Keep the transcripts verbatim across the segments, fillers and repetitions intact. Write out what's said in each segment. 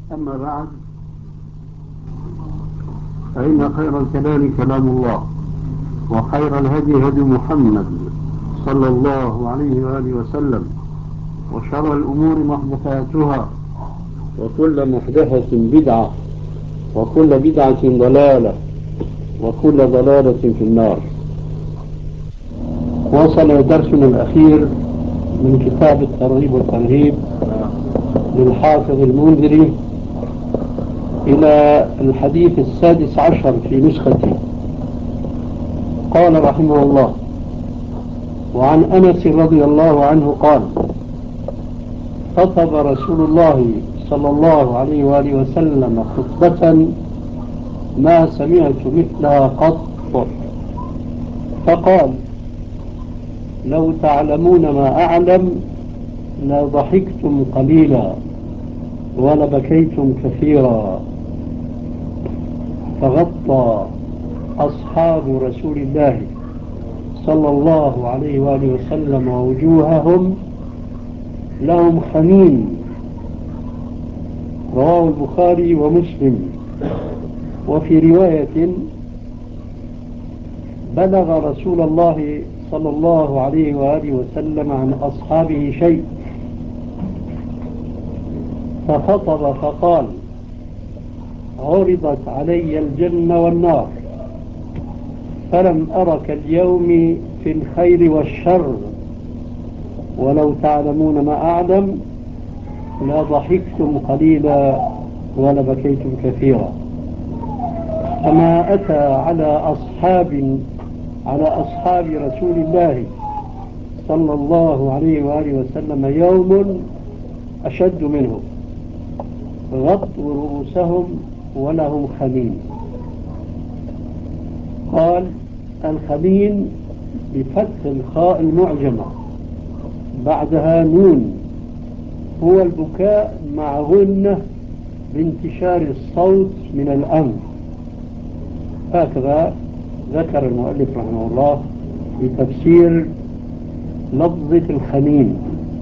أما بعد، فإن خير الكلام كلام الله، وخير الهدي هدي محمد صلى الله عليه وآله وسلم، وشر الأمور محدثاتها، وكل محدثة بدعة، وكل بدعة ضلالة، وكل ضلالة في النار. وصل درسنا الأخير من كتاب الترغيب والترهيب للحافظ المنذري إلى الحديث السادس عشر في نسختي. قال رحمه الله: وعن أنس رضي الله عنه قال: خطب رسول الله صلى الله عليه وآله وسلم خطبة ما سمعت مثلها قط، فقال: لو تعلمون ما أعلم لضحكتم قليلا ولبكيتم كثيرا. فغطى أصحاب رسول الله صلى الله عليه وآله وسلم ووجوههم لهم خمين. رواه البخاري ومسلم. وفي رواية: بلغ رسول الله صلى الله عليه وآله وسلم عن أصحابه شيء فخطب فقال: عرضت علي الجنة والنار فلم أرك اليوم في الخير والشر، ولو تعلمون ما أعلم لضحكتم قليلا ولبكيتم كثيرا. فما أتى على أصحاب على أصحاب رسول الله صلى الله عليه وآله وسلم يوم أشد منه، غطوا رؤوسهم ولهم خمين. قال: الخمين بفتح الخاء المعجمة بعدها نون، هو البكاء مع غنة بانتشار الصوت من الأنف. هكذا ذكر المؤلف رحمه الله في تفسير لفظة الخمين.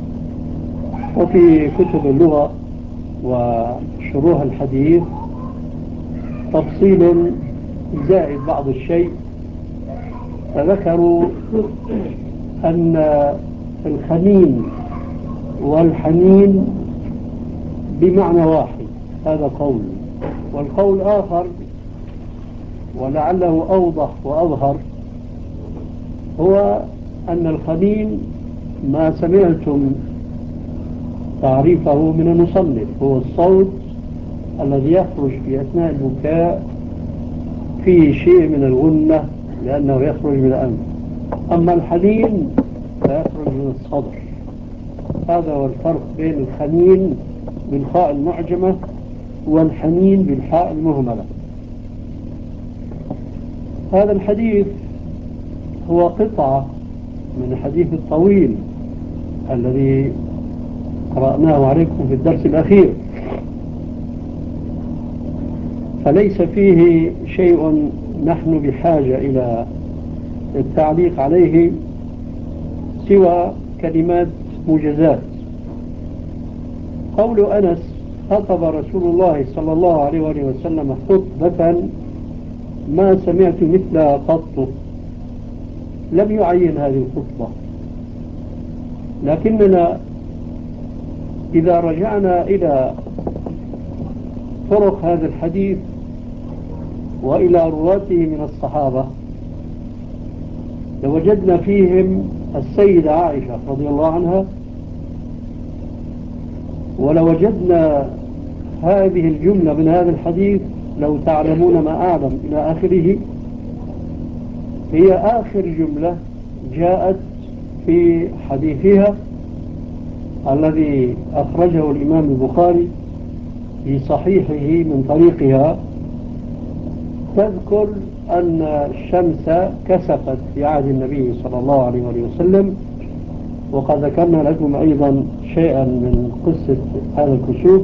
وفي كتب اللغة وشروح الحديث تفصيل زائد بعض الشيء، فذكروا أن الخمين والحنين بمعنى واحد، هذا قول. والقول آخر ولعله أوضح وأظهر هو أن الخمين ما سمعتم تعريفه من المصنف، هو الصوت الذي يخرج في أثناء البكاء فيه شيء من الغنة لأنه يخرج من الأنف. أما الحنين فيخرج من الصدر. هذا هو الفرق بين الخمين بالخاء المعجمة والحنين بالحاء المهملة. هذا الحديث هو قطعة من الحديث الطويل الذي قرأناه عليكم في الدرس الأخير، فليس فيه شيء نحن بحاجة إلى التعليق عليه سوى كلمات موجزات. قول أنس: خطب رسول الله صلى الله عليه وآله وسلم خطبة ما سمعت مثلها قط، لم يعين هذه الخطبة، لكننا إذا رجعنا إلى طرق هذا الحديث وإلى رواته من الصحابة لوجدنا فيهم السيدة عائشة رضي الله عنها، ولوجدنا هذه الجملة من هذا الحديث: لو تعلمون ما أعلم إلى آخره، هي آخر جملة جاءت في حديثها الذي أخرجه الإمام البخاري في صحيحه من طريقها، تذكر أن الشمس كسفت في عهد النبي صلى الله عليه وسلم، وقد ذكرنا لكم أيضا شيئا من قصة هذا الكسوف.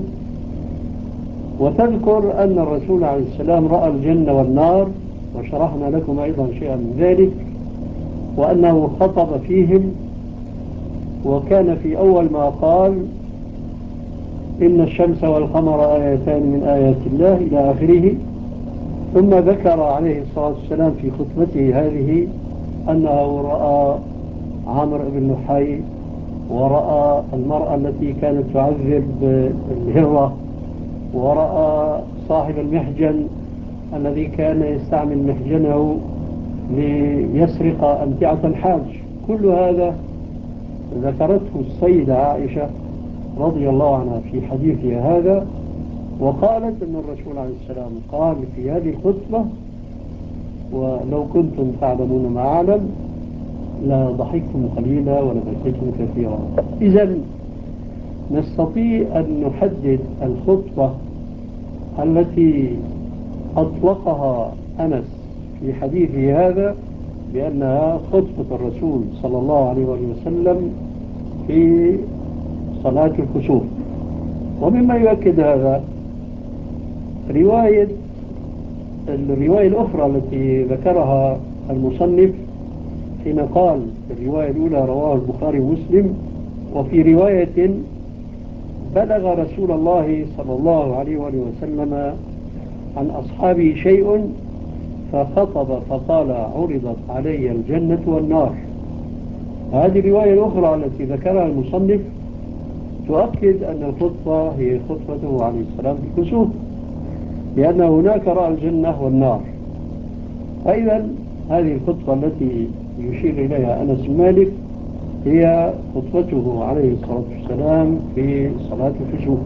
وتذكر أن الرسول عليه السلام رأى الجنة والنار، وشرحنا لكم أيضا شيئا من ذلك، وأنه خطب فيهم، وكان في أول ما قال: إن الشمس والقمر آيتان من آيات الله إلى آخره. ثم ذكر عليه الصلاة والسلام في خطبته هذه أنه رأى عمرو بن لحي، ورأى المرأة التي كانت تعذب الهرة، ورأى صاحب المحجن الذي كان يستعمل محجنه ليسرق أمتعة الحاج. كل هذا ذكرته السيدة عائشة رضي الله عنها في حديثها هذا، وقالت أن الرسول عليه السلام قال في هذه الخطبة: ولو كنتم تعلمون ما أعلم لا ضحكتم قليلا ولا بكيتم كثيرا. إذن نستطيع أن نحدد الخطبة التي أطلقها أنس في حديثه هذا بأنها خطبة الرسول صلى الله عليه وسلم في صلاة الكسوف. ومما يؤكد هذا رواية الرواية الأخرى التي ذكرها المصنف حين قال في الرواية الأولى رواه البخاري ومسلم، وفي رواية بلغ رسول الله صلى الله عليه وسلم عن أصحابه شيء فخطب فقال: عرضت علي الجنة والنار. هذه الرواية الأخرى التي ذكرها المصنف تؤكد أن الخطبة هي خطبته عليه السلام في الكسوف، لأن هناك رأى الجنة والنار. فإذا هذه الخطبة التي يشير إليها أنس بن مالك هي خطبته عليه الصلاة والسلام في صلاة الكسوف.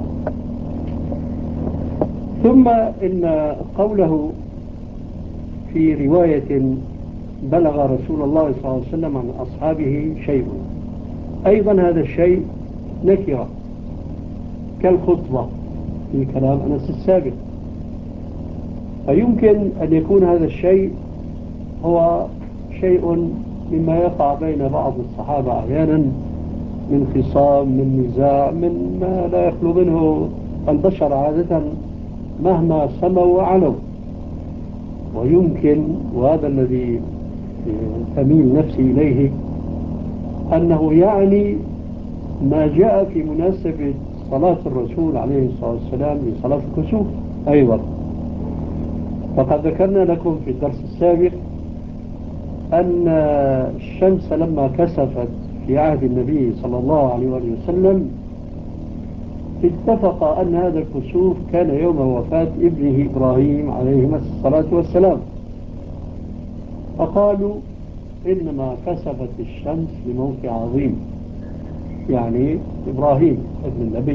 ثم إن قوله في رواية بلغ رسول الله صلى الله عليه وسلم عن أصحابه شيء، أيضا هذا الشيء نكرة كالخطبة في كلام أنس السابق، فيمكن أن يكون هذا الشيء هو شيء مما يقع بين بعض الصحابة أحيانا من خصام، من نزاع، من ما لا يخلو منه البشر عادة مهما سموا وعلوا. ويمكن، وهذا الذي تميل نفسي إليه، أنه يعني ما جاء في مناسبة صلاة الرسول عليه الصلاة والسلام لصلاة الكسوف أيضا. فقد ذكرنا لكم في الدرس السابق أن الشمس لما كسفت في عهد النبي صلى الله عليه وسلم اتفق أن هذا الكسوف كان يوم وفاة ابنه إبراهيم عليه الصلاة والسلام، فقالوا إنما كسفت الشمس لموت عظيم، يعني إبراهيم ابن النبي.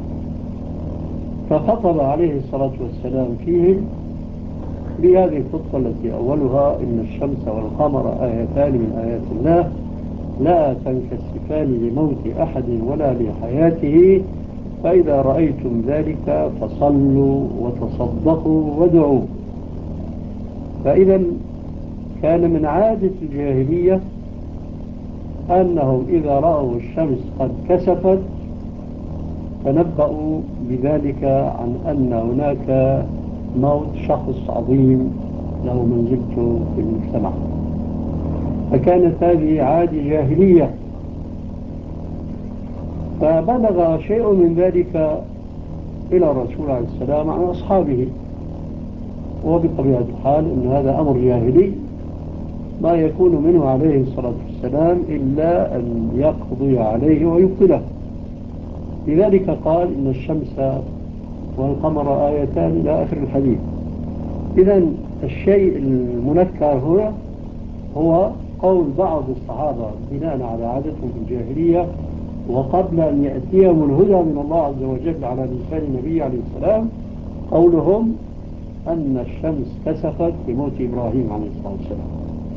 فخطب عليه الصلاة والسلام فيهم بهذه الخطبة التي أولها: إن الشمس والقمر آيتان من آيات الله لا تنكسفان لموت أحد ولا لحياته، فإذا رأيتم ذلك فصلوا وتصدقوا وادعوا. فإذا كان من عادة الجاهلية أنهم إذا رأوا الشمس قد كسفت تنبأوا بذلك عن أن هناك موت شخص عظيم له منزلته في المجتمع. فكانت هذه عادة جاهلية، فبلغ شيء من ذلك إلى الرسول عليه السلام عن أصحابه، وبطبيعة الحال أن هذا أمر جاهلي ما يكون منه عليه الصلاة والسلام إلا أن يقضي عليه ويبطله. لذلك قال: إن الشمس والقمر آيتان إلى آخر الحديث. إذن الشيء المنكر هنا هو قول بعض الصحابة بناء على عادتهم في الجاهلية وقبل أن يأتيهم الهدى من الله عز وجل على لسان النبي عليه السلام، قولهم أن الشمس كسفت لموت إبراهيم عليه الصلاة والسلام.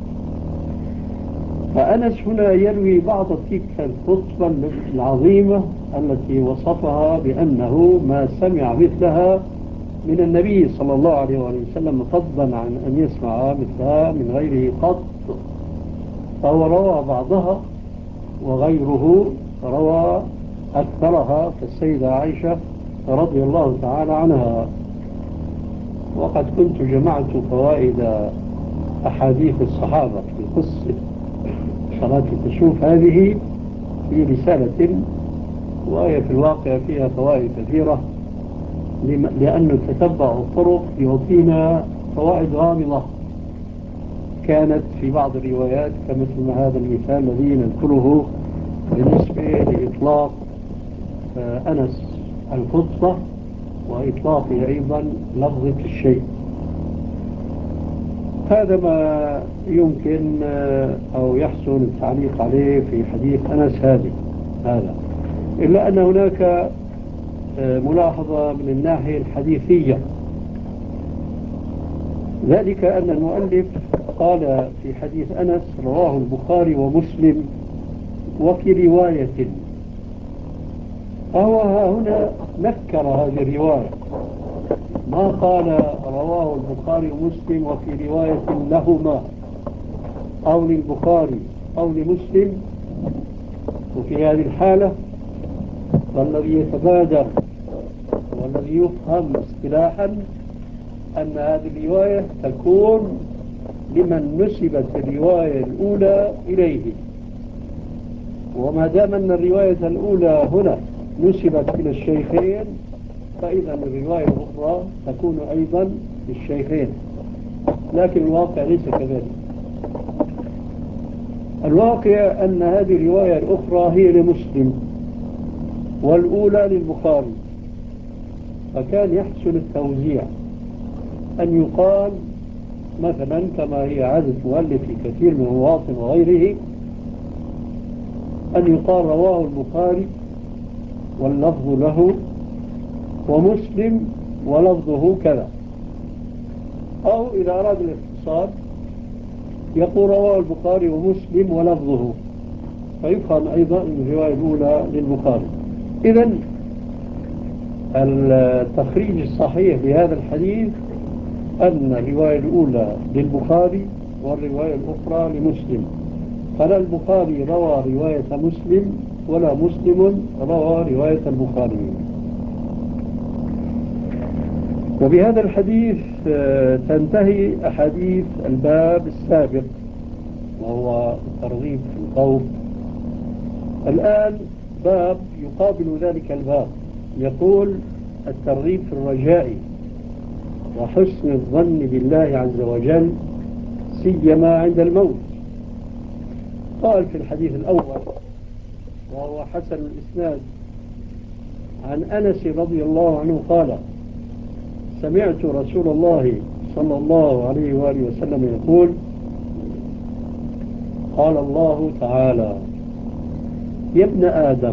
فأنس هنا يروي بعض تلك الخطبة العظيمة التي وصفها بأنه ما سمع مثلها من النبي صلى الله عليه وسلم، فضلا عن أن يسمع مثلها من غيره قط. فهو روى بعضها وغيره روى أكثرها كالسيدة عائشة رضي الله تعالى عنها. وقد كنت جمعت فوائد أحاديث الصحابة في قصة صلاة الكسوف هذه في رسالة وهي في الواقع فيها فوائد كثيرة، لأن تتبع الطرق يعطينا فوائد غامضة كانت في بعض الروايات، كمثل هذا المثال الذي نذكره بالنسبة لإطلاق أنس الخطبة وإطلاق أيضا لفظة الشيء. هذا ما يمكن أو يحسن التعليق عليه في حديث أنس هذه هذا، إلا أن هناك ملاحظة من الناحية الحديثية، ذلك أن المؤلف قال في حديث أنس رواه البخاري ومسلم وفي رواية، فهو هنا نكر هذه الرواية، ما قال رواه البخاري ومسلم وفي رواية لهما أو للبخاري أو لمسلم. وفي هذه الحالة والذي يتبادر والذي يفهم اصطلاحا أن هذه الرواية تكون لمن نسبت الرواية الأولى إليه، وما دام أن الرواية الأولى هنا نسبت إلى الشيخين فإذا الرواية الأخرى تكون أيضا للشيخين، لكن الواقع ليس كذلك. الواقع أن هذه الرواية الأخرى هي لمسلم والأولى للبخاري، فكان يحسن التوزيع أن يقال مثلا كما هي عادة مؤلف في كثير من المواطن وغيره، أن يقال رواه البخاري واللفظ له ومسلم ولفظه كذا، أو إذا أراد الاختصار يقول رواه البخاري ومسلم ولفظه، فيفهم أيضا أن الرواية الأولى للبخاري. إذن التخريج الصحيح لهذا الحديث أن الرواية الأولى للبخاري والرواية الأخرى لمسلم، فلا البخاري روى رواية مسلم ولا مسلم روى رواية البخاري. وبهذا الحديث تنتهي أحاديث الباب السابق وهو الترغيب في الخوف. الآن باب يقابل ذلك الباب، يقول الترغيب في الرجاء وحسن الظن بالله عز وجل سيما عند الموت. قال في الحديث الأول وهو حسن الإسناد عن أنس رضي الله عنه قال سمعت رسول الله صلى الله عليه وآله وسلم يقول قال الله تعالى يا ابن آدم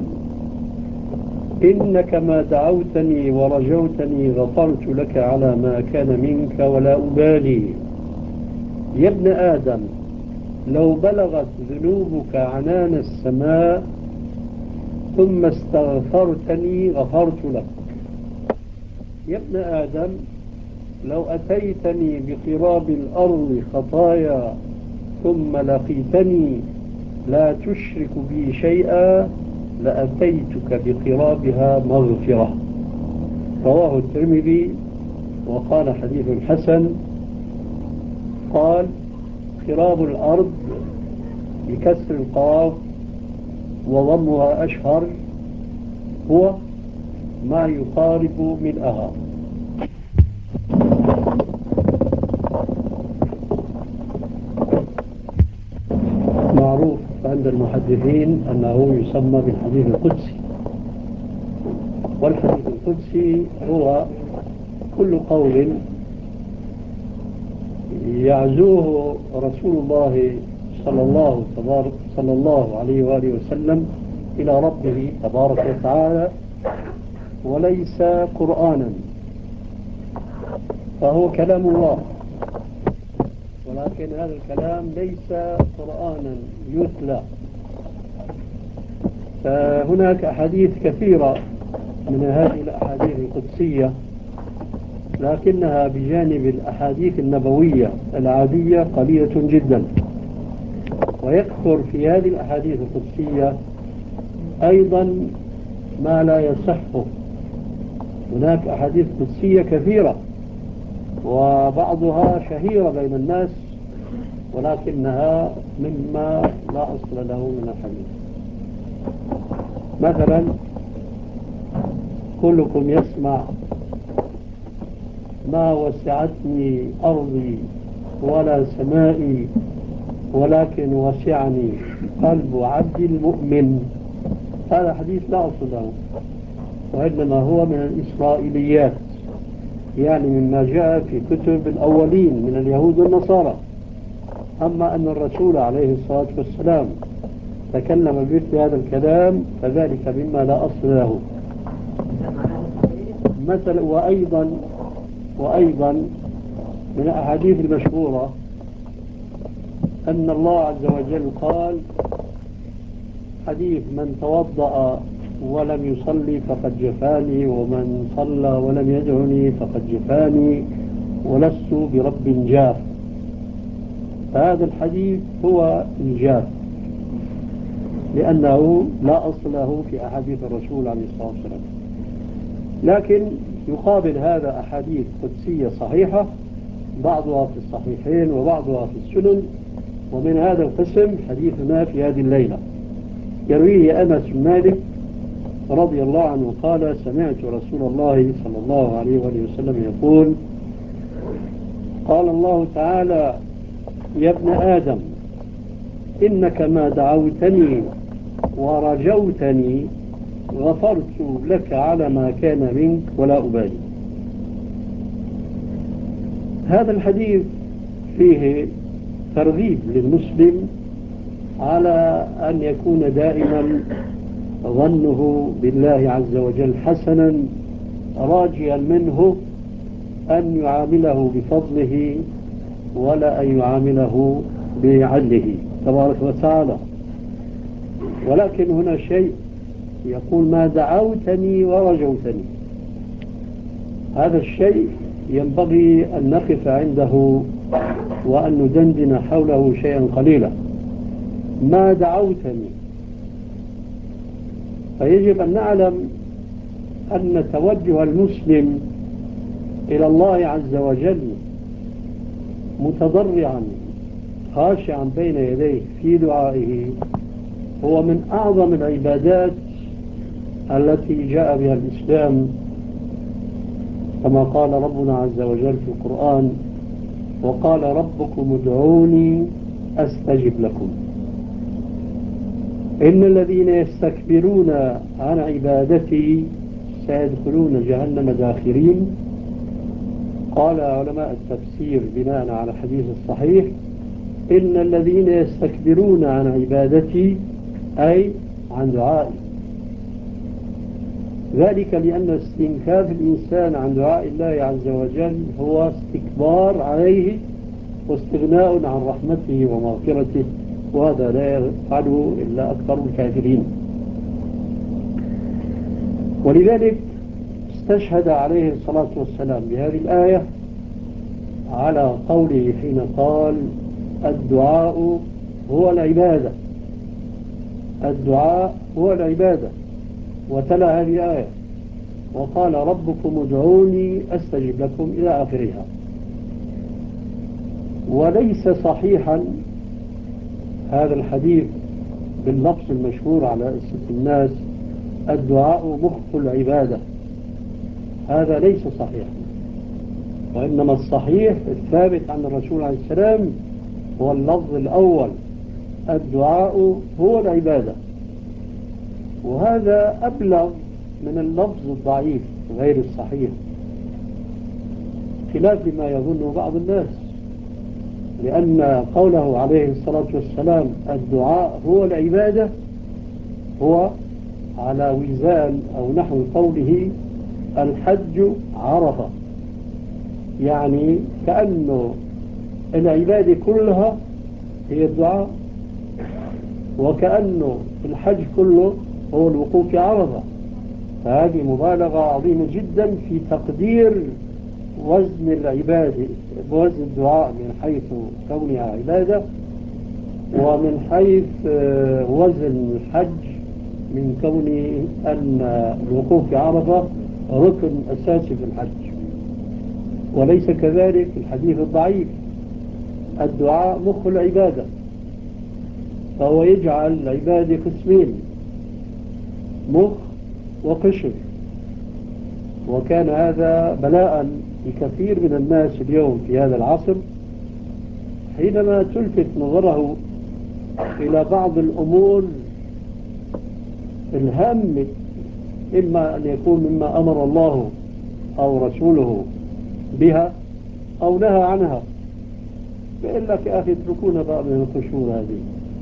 إنك ما دعوتني ورجوتني غفرت لك على ما كان منك ولا أبالي. يا ابن آدم لو بلغت ذنوبك عنان السماء ثم استغفرتني غفرت لك. يا ابن آدم لو أتيتني بقراب الأرض خطايا ثم لقيتني لا تشرك بي شيئا لأتيتك بقرابها مغفرة. رواه الترمذي وقال حديث حسن. قال قراب الأرض بكسر القاف وضمها أشهر هو ما يقارب ملئها. معروف عند المحدثين أنه يسمى بالحديث القدسي، والحديث القدسي هو كل قول يعزوه رسول الله صلى الله, تبارك صلى الله عليه وآله وسلم إلى ربه تبارك وتعالى وليس قرآنا، فهو كلام الله، ولكن هذا الكلام ليس قرآنا يتلى. فهناك أحاديث كثيرة من هذه الأحاديث القدسية، لكنها بجانب الأحاديث النبوية العادية قليلة جدا. ويكثر في هذه الأحاديث القدسية أيضا ما لا يصح. هناك أحاديث قدسية كثيرة وبعضها شهيرة بين الناس، ولكنها مما لا أصل له من الحديث. مثلا كلكم يسمع ما وسعتني أرضي ولا سمائي، ولكن وسعني قلب عبد المؤمن. هذا حديث لا أصل له، وإنما هو من الإسرائيليات، يعني مما جاء في كتب الأولين من اليهود والنصارى. أما أن الرسول عليه الصلاة والسلام تكلم بمثل هذا الكلام فذلك مما لا أصل له. مثل وأيضا وأيضا من الأحاديث المشهورة أن الله عز وجل قال حديث: من توضأ ولم يصلي فقد جفاني، ومن صلى ولم يدعني فقد جفاني، ولست برب جاف. فهذا الحديث هو الجاف، لأنه لا أصل له في أحاديث الرسول عليه الصلاة والسلام. لكن يقابل هذا أحاديث قدسية صحيحة، بعضها في الصحيحين وبعضها في السنن. ومن هذا القسم حديثنا في هذه الليلة، يرويه أنس بن مالك رضي الله عنه قال: سمعت رسول الله صلى الله عليه وآله وسلم يقول: قال الله تعالى: يا ابن آدم، إنك ما دعوتني ورجوتني غفرت لك على ما كان منك ولا أبالي. هذا الحديث فيه ترغيب للمسلم على أن يكون دائما ظنه بالله عز وجل حسنا، راجيا منه أن يعامله بفضله ولا أن يعامله بعدله تبارك وتعالى. ولكن هنا شيء يقول: ما دعوتني ورجوتني. هذا الشيء ينبغي أن نقف عنده وأن ندندن حوله شيئا قليلا. ما دعوتني، فيجب أن نعلم أن توجه المسلم إلى الله عز وجل متضرعا خاشعا بين يديه في دعائه هو من أعظم العبادات التي جاء بها الإسلام، كما قال ربنا عز وجل في القرآن: وقال ربكم ادعوني أستجب لكم إن الذين يستكبرون عن عبادتي سيدخلون جهنم داخرين. قال علماء التفسير بناء على الحديث الصحيح: إن الذين يستكبرون عن عبادتي أي عن دعائي، ذلك لأن استنكاف الإنسان عن دعاء الله عز وجل هو استكبار عليه واستغناء عن رحمته ومغفرته، وهذا لا يفعله إلا أكثر الكافرين. ولذلك استشهد عليه الصلاة والسلام بهذه الآية على قوله حين قال: الدعاء هو العبادة، الدعاء هو العبادة، وتلا هذه الآية: وقال ربكم ادعوني أستجب لكم إلى آخرها. وليس صحيحا هذا الحديث باللفظ المشهور على ألسنة الناس: الدعاء مخ العبادة. هذا ليس صحيح، وإنما الصحيح الثابت عن الرسول عليه السلام هو اللفظ الأول: الدعاء هو العبادة. وهذا أبلغ من اللفظ الضعيف غير الصحيح، خلاف ما يظنه بعض الناس، لأن قوله عليه الصلاة والسلام الدعاء هو العبادة هو على وزان أو نحو قوله الحج عرفة، يعني كأنه العبادة كلها هي الدعاء، وكأنه الحج كله هو الوقوف في عرفة. فهذه مبالغة عظيمة جدا في تقدير وزن العبادة، وزن الدعاء من حيث كونها عبادة، ومن حيث وزن الحج من كون أن الوقوف في عرفة ركن أساسي في الحج. وليس كذلك الحديث الضعيف: الدعاء مخ العبادة، فهو يجعل العبادة قسمين: مخ وقشر. وكان هذا بلاء لكثير من الناس اليوم في هذا العصر، حينما تلفت نظره إلى بعض الأمور الهامة، إما أن يكون مما أمر الله أو رسوله بها أو نهى عنها، فإن لك يا أخي اتركونا بقى من القشور هذه.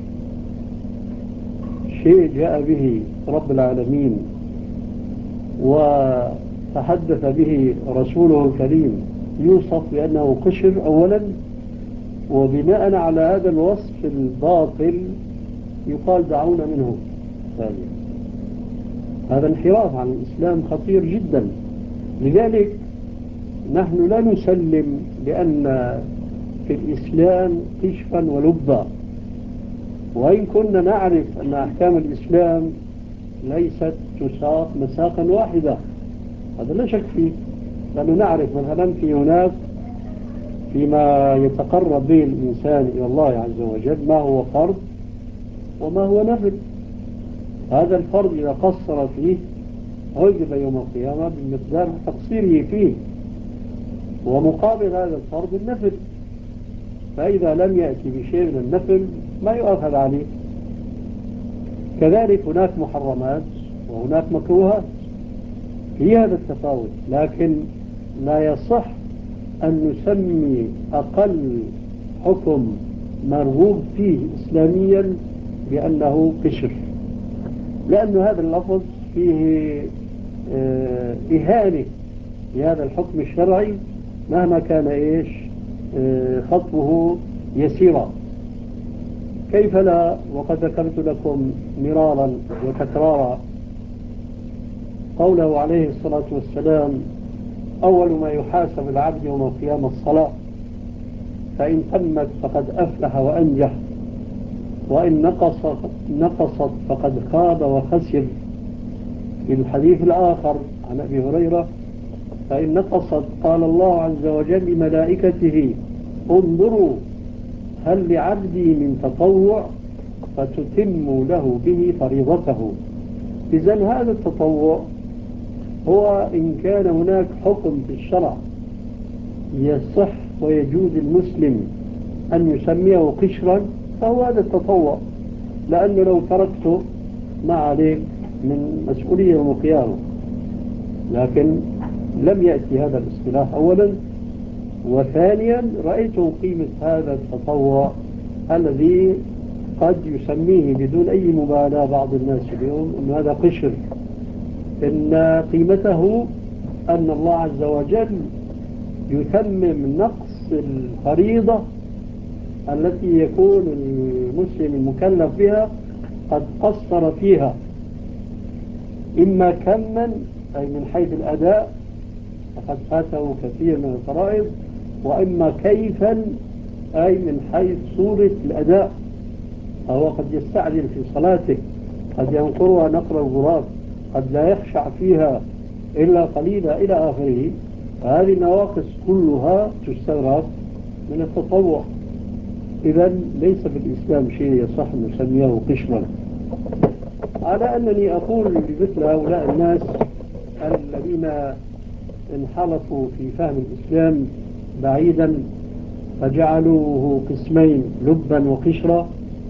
شيء جاء به رب العالمين وتحدث به رسوله الكريم يوصف بأنه قشر أولا، وبناء على هذا الوصف الباطل يقال دعونا منه ثانيا. هذا انحراف عن الإسلام خطير جدا. لذلك نحن لا نسلم بأن في الإسلام قشفا ولبا، وإن كنا نعرف أن أحكام الإسلام ليست تساق مساقا واحدة، هذا لا شك فيه، لأنه نعرف مثلا في هناك فيما يتقرب به الإنسان إلى الله عز وجل ما هو فرض وما هو نفل. هذا الفرض إذا قصر فيه عذب يوم القيامة بمقدار تقصيره فيه، ومقابل هذا الفرض النفل، فإذا لم يأتي بشيء من النفل ما يؤخذ عليه. كذلك هناك محرمات وهناك مكروهات، في هذا التفاوت، لكن لا يصح أن نسمي أقل حكم مرغوب فيه إسلاميا بأنه قشر، لأن هذا اللفظ فيه اه إهانة لهذا الحكم الشرعي مهما كان إيش اه خطوه يسيرا. كيف لا، وقد ذكرت لكم مرارا وتكرارا قوله عليه الصلاة والسلام: أول ما يحاسب العبد يوم القيامة الصلاة، فإن تمت فقد أفلح وأنجح، وإن نقصت, نقصت فقد خاب وخسر. في الحديث الآخر عن أبي هريرة: فإن نقصت قال الله عز وجل لملائكته: انظروا هل لعبدي من تطوع فتتم له به فريضته. إذن هذا التطوع هو إن كان هناك حكم في الشرع يصح ويجوز المسلم أن يسميه قشرا فهو هذا التطوع، لأنه لو تركته ما عليك من مسؤولية يوم القيامة. لكن لم يأتي هذا الاصطلاح أولا، وثانيا رأيت قيمة هذا التطوع الذي قد يسميه بدون أي مبالاة بعض الناس اليوم أن هذا قشر. إن قيمته أن الله عز وجل يتمم نقص الفريضة التي يكون المسلم المكلف بها قد قصر فيها، إما كما أي من حيث الأداء فقد فاته كثير من الفرائض، وإما كيفا أي من حيث صورة الأداء، فهو قد يستعجل في صلاته، قد ينقرها نقر الغراب، قد لا يخشع فيها إلا قليلا إلى آخره. هذه النواقص كلها تستغرق من التطوع. إذن ليس في الإسلام شيء يصح أن نسميه قشرا، على أنني أقول لمثل هؤلاء الناس الذين انحرفوا في فهم الإسلام بعيدا فجعلوه قسمين لبا وقشرا،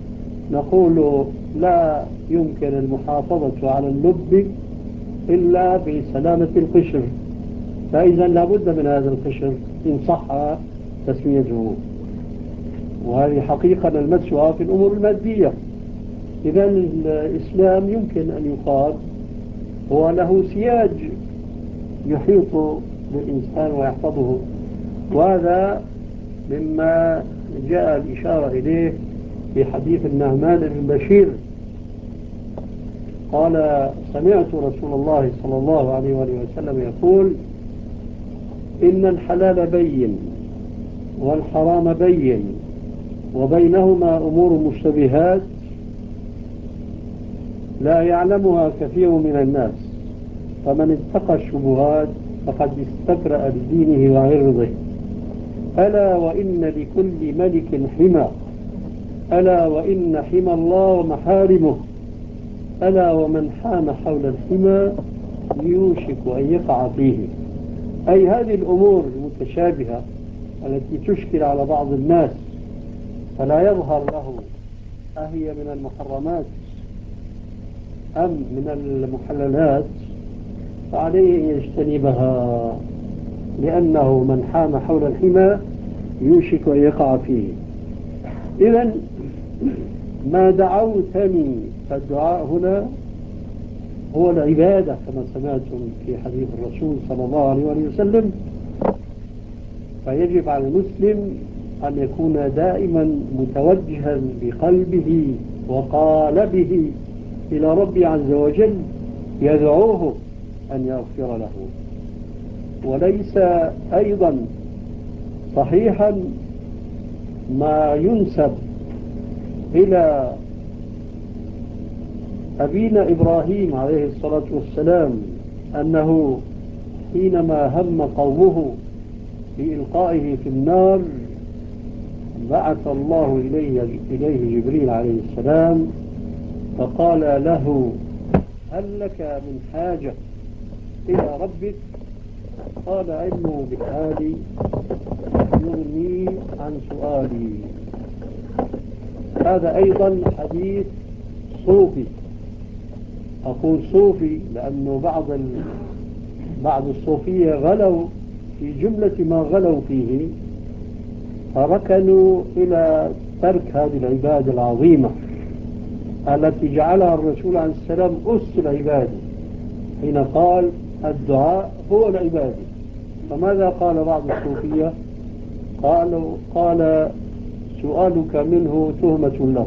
نقول لا يمكن المحافظة على اللب إلا بسلامة القشر، فإذا لابد من هذا القشر إن صح تسميته، وهذه حقيقة نلمسها في الأمور المادية. إذا الإسلام يمكن أن يقال هو له سياج يحيط بالإنسان ويحفظه، وهذا مما جاء الإشارة إليه في حديث النعمان بن بشير قال: سمعت رسول الله صلى الله عليه وآله وسلم يقول: إن الحلال بين والحرام بين وبينهما أمور مشتبهات لا يعلمها كثير من الناس، فمن اتقى الشبهات فقد استبرأ لدينه وعرضه. ألا وإن لكل ملك حمى، ألا وإن حمى الله ومحارمه، ألا ومن حام حول الحمى يوشك أن يقع فيه، أي هذه الأمور المتشابهة التي تشكل على بعض الناس فلا يظهر له أهي من المحرمات أم من المحللات، فعليه أن يجتنبها، لأنه من حام حول الحمى يوشك أن يقع فيه. إذن ما دعوتني، فالدعاء هنا هو العبادة كما سمعتم في حديث الرسول صلى الله عليه وسلم. فيجب على المسلم أن يكون دائما متوجها بقلبه وقالبه إلى ربي عز وجل، يدعوه أن يغفر له. وليس أيضا صحيحا ما ينسب إلى أبينا إبراهيم عليه الصلاة والسلام أنه حينما هم قومه بإلقائه في النار بعث الله إليه, إليه جبريل عليه السلام فقال له: هل لك من حاجة إلى ربك؟ قال: علمه بحالي يغني عن سؤالي. هذا أيضا حديث صوفي. أقول صوفي لأنه بعض ال... بعض الصوفية غلوا في جملة ما غلوا فيه، فركنوا إلى ترك هذه العبادة العظيمة التي جعلها الرسول عليه السلام أس العبادة، حين قال: الدعاء هو العبادة. فماذا قال بعض الصوفية؟ قالوا قال: سؤالك منه تهمة له،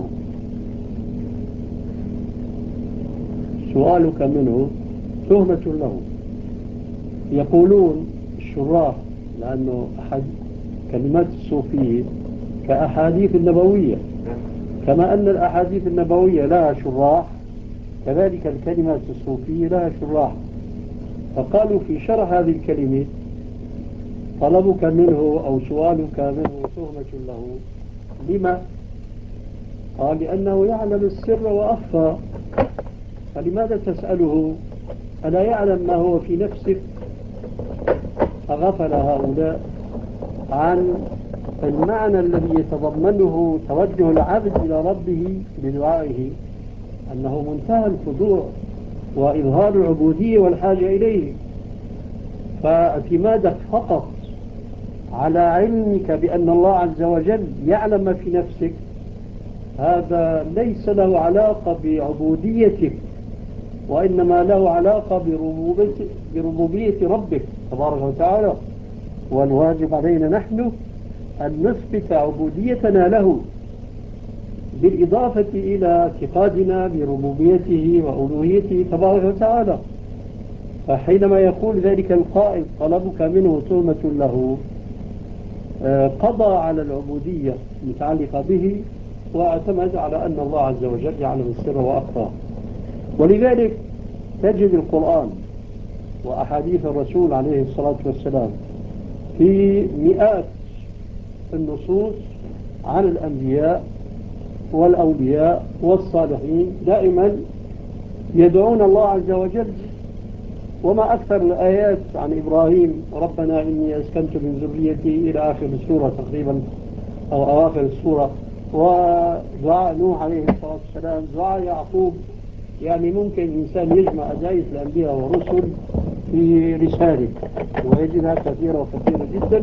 سؤالك منه تهمة له. يقولون الشراح، لأنه أحد كلمات الصوفية كأحاديث النبوية، كما أن الأحاديث النبوية لها شراح كذلك الكلمات الصوفية لها شراح. فقالوا في شرح هذه الكلمة: طلبك منه أو سؤالك منه تهمة له. لما؟ قال: لأنه يعلم السر وأخفى، فلماذا تسأله؟ ألا يعلم ما هو في نفسك؟ فغفل هؤلاء عن المعنى الذي يتضمنه توجه العبد إلى ربه بدعائه، أنه منتهى الخضوع وإظهار العبودية والحاجة إليه. فاعتمادك فقط على علمك بأن الله عز وجل يعلم ما في نفسك، هذا ليس له علاقة بعبوديتك، وإنما له علاقة بربوبية, بربوبية ربك تبارك وتعالى. والواجب علينا نحن أن نثبت عبوديتنا له بالإضافة إلى اعتقادنا بربوبيته وألوهيته تبارك وتعالى. فحينما يقول ذلك القائل: طلبك منه تهمة له، قضى على العبودية المتعلقة به واعتمد على أن الله عز وجل يعلم السر وأخفى. ولذلك تجد القرآن وأحاديث الرسول عليه الصلاة والسلام في مئات النصوص عن الأنبياء والأولياء والصالحين دائما يدعون الله عز وجل. وما أكثر الآيات عن إبراهيم: ربنا إني أسكنت من ذريتي، إلى آخر السورة تقريبا أو أواخر السورة. ودعاء نوح عليه الصلاة والسلام، دعاء يعقوب. يعني ممكن الإنسان يجمع أدعية الأنبياء والرسل في رسالة ويجدها كثيرة وكثيرة جدا.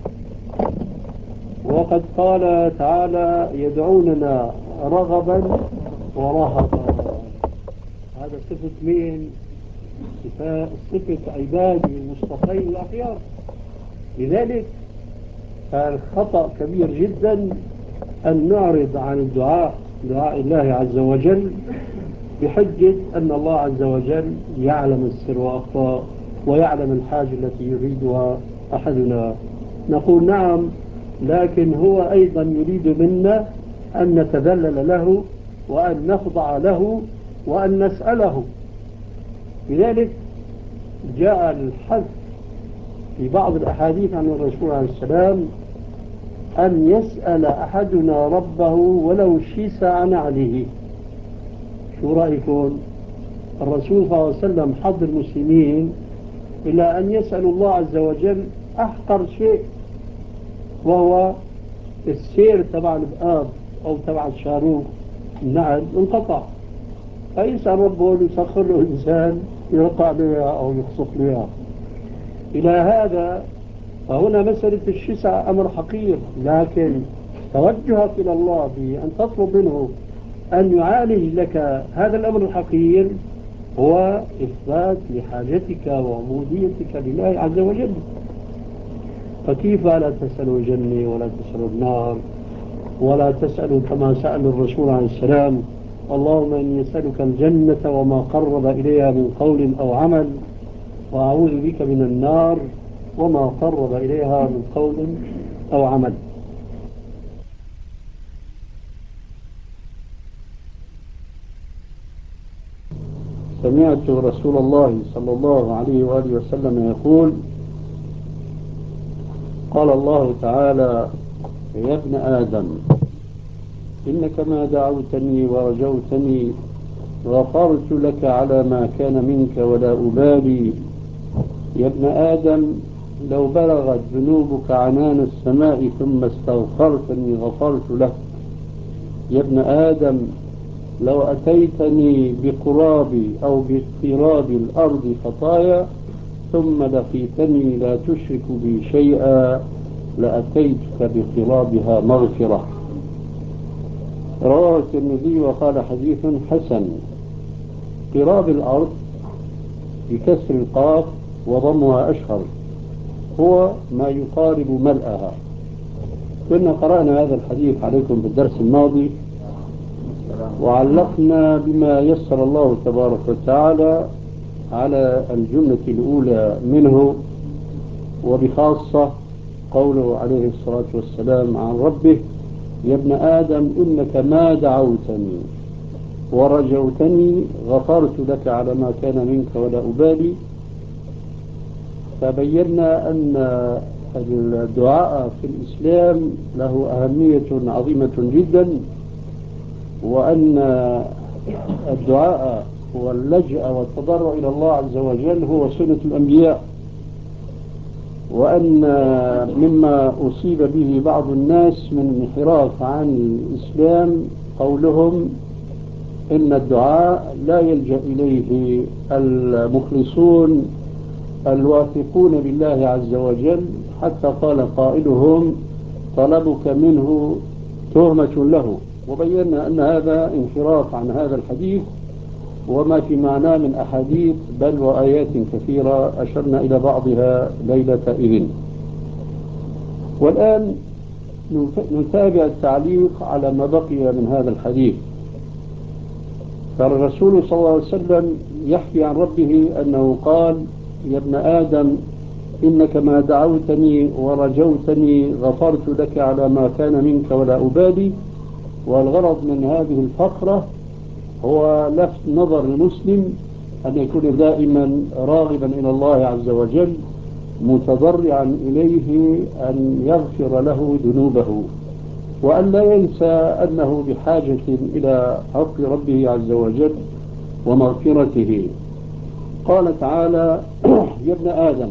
وقد قال تعالى: يدعوننا رغبا ورهبا. هذا صفة مين؟ صفة عبادي المصطفين الأخيار. لذلك فالخطأ كبير جدا أن نعرض عن الدعاء دعاء الله عز وجل بحجة أن الله عز وجل يعلم السر وأخفى ويعلم الحاجة التي يريدها أحدنا. نقول: نعم، لكن هو أيضا يريد منا أن نتذلل له وأن نخضع له وأن نسأله. لذلك جاء الحث في بعض الأحاديث عن الرسول عليه السلام أن يسأل أحدنا ربه ولو شسع نعله. شو رأيكم؟ الرسول صلى الله عليه وسلم حض المسلمين إلى أن يسألوا الله عز وجل أحقر شيء، وهو السير تبع البقاب أو تبع الشاروخ النعل انقطع، فيسأل ربه أن يسخر له إنسان يقطع بها أو يخصف بها. إلى هذا فهنا مسألة الشسع أمر حقير، لكن توجهك إلى الله بأن تطلب منه أن يعالج لك هذا الأمر الحقير هو إثبات لحاجتك وعبوديتك لله عز وجل. فكيف لا تسأل الجنة ولا تسأل النار ولا تسأل كما سأل الرسول عليه السلام اللهم إني أسألك الجنة وما قرب إليها من قول أو عمل، وأعوذ بك من النار وما قرب إليها من قول أو عمل. سمعت رسول الله صلى الله عليه وآله وسلم يقول: قال الله تعالى: يا ابن آدم إنك ما دعوتني ورجوتني غفرت لك على ما كان منك ولا أبالي. يا ابن آدم لو بلغت ذنوبك عنان السماء ثم استغفرتني غفرت لك. يا ابن آدم لو أتيتني بقراب أو باقتراب الأرض خطايا ثم لقيتني لا تشرك بي شيئا لأتيتك بقرابها مغفرة. رواه الترمذي وقال حديث حسن. قراب الأرض بكسر القاف وضمها أشهر، هو ما يقارب ملأها. كنا قرأنا هذا الحديث عليكم بالدرس الماضي، وعلقنا بما يسر الله تبارك وتعالى على الجملة الأولى منه، وبخاصة قوله عليه الصلاة والسلام عن ربه: يا ابن آدم إنك ما دعوتني ورجوتني غفرت لك على ما كان منك ولا أبالي. فبينا أن الدعاء في الإسلام له أهمية عظيمة جدا، وأن الدعاء واللجأ والتضرع إلى الله عز وجل هو سنة الأنبياء، وأن مما أصيب به بعض الناس من انحراف عن الإسلام قولهم إن الدعاء لا يلجأ إليه المخلصون الواثقون بالله عز وجل، حتى قال قائلهم: طلبك منه تهمة له. وبينا أن هذا انحراف عن هذا الحديث وما في معناه من أحاديث بل وآيات كثيرة أشرنا إلى بعضها ليلة إذن. والآن نتابع التعليق على ما بقي من هذا الحديث. فالرسول صلى الله عليه وسلم يحكي عن ربه أنه قال: يا ابن آدم إنك ما دعوتني ورجوتني غفرت لك على ما كان منك ولا أبالي. والغرض من هذه الفقرة هو لفت نظر المسلم أن يكون دائما راغبا إلى الله عز وجل، متضرعا إليه أن يغفر له ذنوبه، وأن لا ينسى أنه بحاجة إلى عفو ربه عز وجل ومغفرته. قال تعالى: يا ابن آدم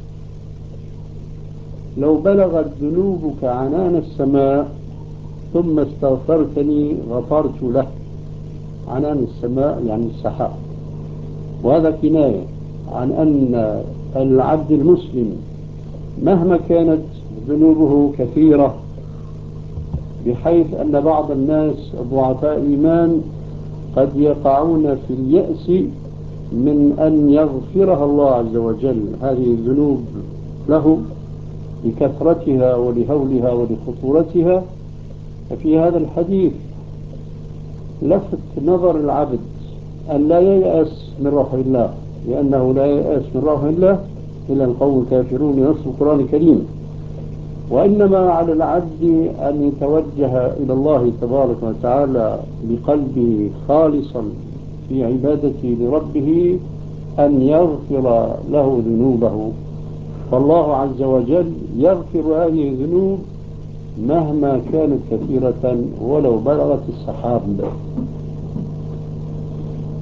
لو بلغت ذنوبك عنان السماء ثم استغفرتني غفرت له. عنان السماء يعني السحاب، وهذا كناية عن أن العبد المسلم مهما كانت ذنوبه كثيرة، بحيث أن بعض الناس ضعفاء الإيمان قد يقعون في اليأس من أن يغفرها الله عز وجل هذه الذنوب له لكثرتها ولهولها ولخطورتها. ففي هذا الحديث لفت نظر العبد أن لا ييأس من روح الله، لأنه لا ييأس من روح الله إلا القوم الكافرون، نص القرآن الكريم. وإنما على العبد أن يتوجه إلى الله تبارك وتعالى بقلبه خالصا في عبادته لربه أن يغفر له ذنوبه، فالله عز وجل يغفر هذه الذنوب مهما كانت كثيرة ولو بلغت السحاب.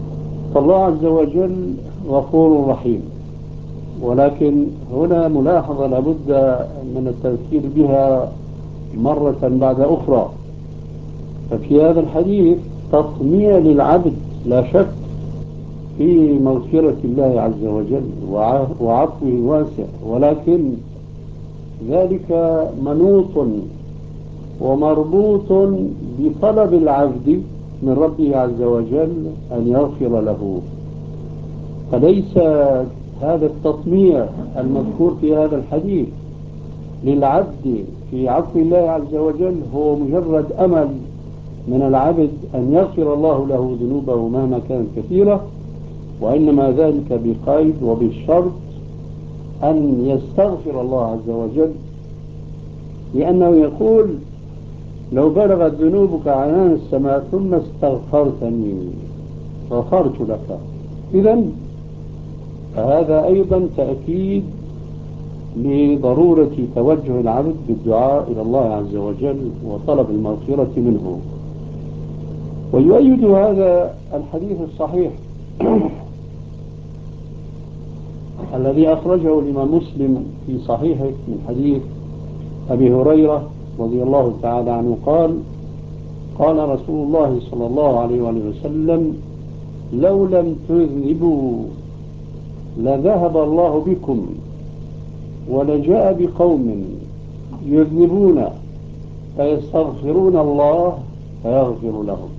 فالله عز وجل غفور رحيم، ولكن هنا ملاحظة لابد من التذكير بها مرة بعد أخرى. ففي هذا الحديث تطميع للعبد لا شك في مغفرة الله عز وجل وعفوه الواسع، ولكن ذلك منوط ومربوط بطلب العبد من ربه عز وجل أن يغفر له. فليس هذا التطميع المذكور في هذا الحديث للعبد في عفو الله عز وجل هو مجرد أمل من العبد أن يغفر الله له ذنوبه مهما كانت كثيرة، وإنما ذلك بقيد وبالشرط أن يستغفر الله عز وجل، لأنه يقول لو بلغت ذنوبك عنان السماء ثم استغفرتني غفرت لك. إذن فهذا أيضا تأكيد لضرورة توجه العبد بالدعاء إلى الله عز وجل وطلب المغفرة منه. ويؤيد هذا الحديث الصحيح الذي أخرجه الإمام مسلم في صحيحه من حديث أبي هريرة رضي الله تعالى عنه قال: قال رسول الله صلى الله عليه وسلم: لو لم تذنبوا لذهب الله بكم ولجاء بقوم يذنبون فيستغفرون الله فيغفر لهم.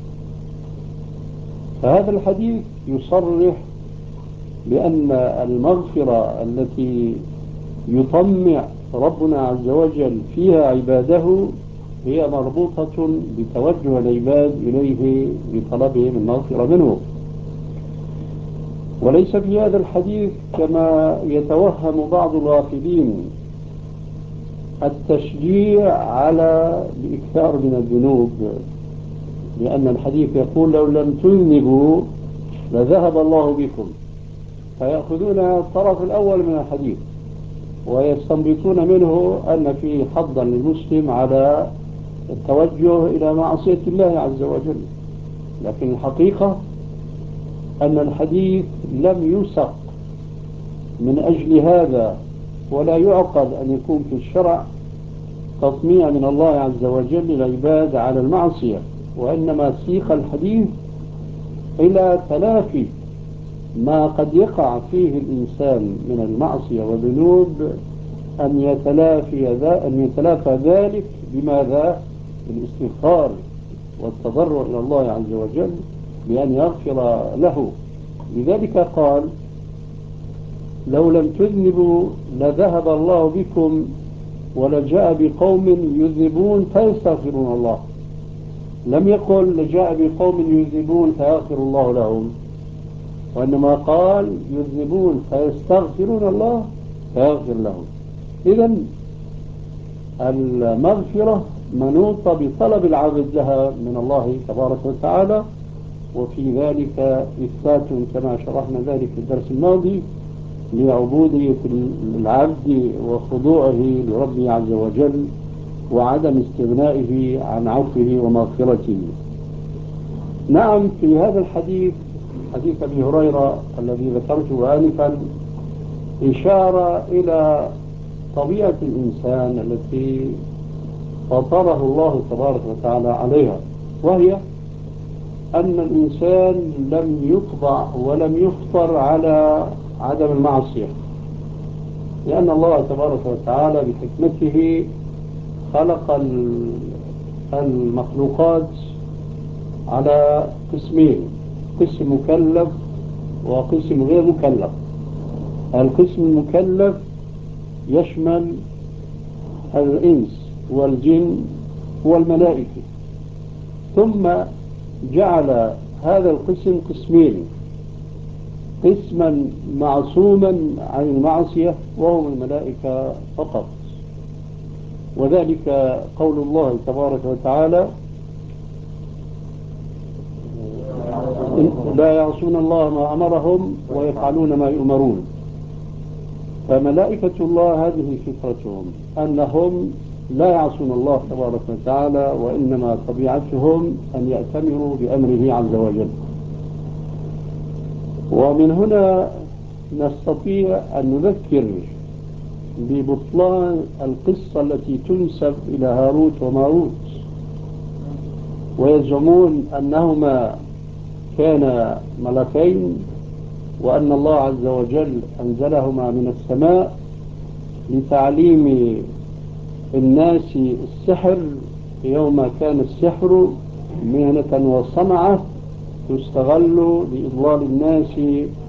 فهذا الحديث يصرح بأن المغفرة التي يطمع ربنا عز وجل فيها عباده هي مربوطة بتوجه العباد إليه بطلبهم المغفرة منه. وليس في هذا الحديث كما يتوهم بعض الغافلين التشجيع على الإكثار من الذنوب، لأن الحديث يقول لو لم تذنبوا لذهب الله بكم، فيأخذون الطرف الأول من الحديث ويستنبطون منه أن فيه حظا للمسلم على التوجه إلى معصية الله عز وجل. لكن الحقيقة أن الحديث لم يسق من أجل هذا، ولا يعقد أن يكون في الشرع تطميع من الله عز وجل للعباد على المعصية، وإنما سيق الحديث إلى تلافي ما قد يقع فيه الإنسان من المعصية والذنوب، أن يتلافي أن يتلافى ذلك بماذا؟ بالاستغفار والتضرع إلى الله عز وجل بأن يغفر له. لذلك قال: لو لم تذنبوا لذهب الله بكم ولجاء بقوم يذنبون فيستغفرون الله. لم يقل لجاء بقوم يذنبون فيغفر الله لهم، وإنما قال يذنبون فيستغفرون الله فيغفر لهم. إذن المغفرة منوطة بطلب العبد لها من الله تبارك وتعالى، وفي ذلك إثبات كما شرحنا ذلك في الدرس الماضي لعبودية العبد وخضوعه لربه عز وجل وعدم استغنائه عن عفوه ومغفرته. نعم، في هذا الحديث حديث أبي هريرة الذي ذكرته آنفا إشارة إلى طبيعة الإنسان التي فطره الله تبارك وتعالى عليها، وهي أن الإنسان لم يطبع ولم يفطر على عدم المعصية، لأن الله تبارك وتعالى بحكمته خلق المخلوقات على قسمين: قسم مكلف وقسم غير مكلف. القسم المكلف يشمل الإنس والجن والملائكة، ثم جعل هذا القسم قسمين: قسما معصوما عن المعصية وهم الملائكة فقط، وذلك قول الله تبارك وتعالى: لا يعصون الله ما أمرهم ويفعلون ما يؤمرون. فملائكة الله هذه فطرتهم أنهم لا يعصون الله تبارك وتعالى، وإنما طبيعتهم أن يأتمروا بأمره عز وجل. ومن هنا نستطيع أن نذكر ببطلان القصة التي تنسب إلى هاروت وماروت، ويزعمون أنهما كانا ملكين وأن الله عز وجل أنزلهما من السماء لتعليم الناس السحر، يوم كان السحر مهنة وصنعة تستغل لإضلال الناس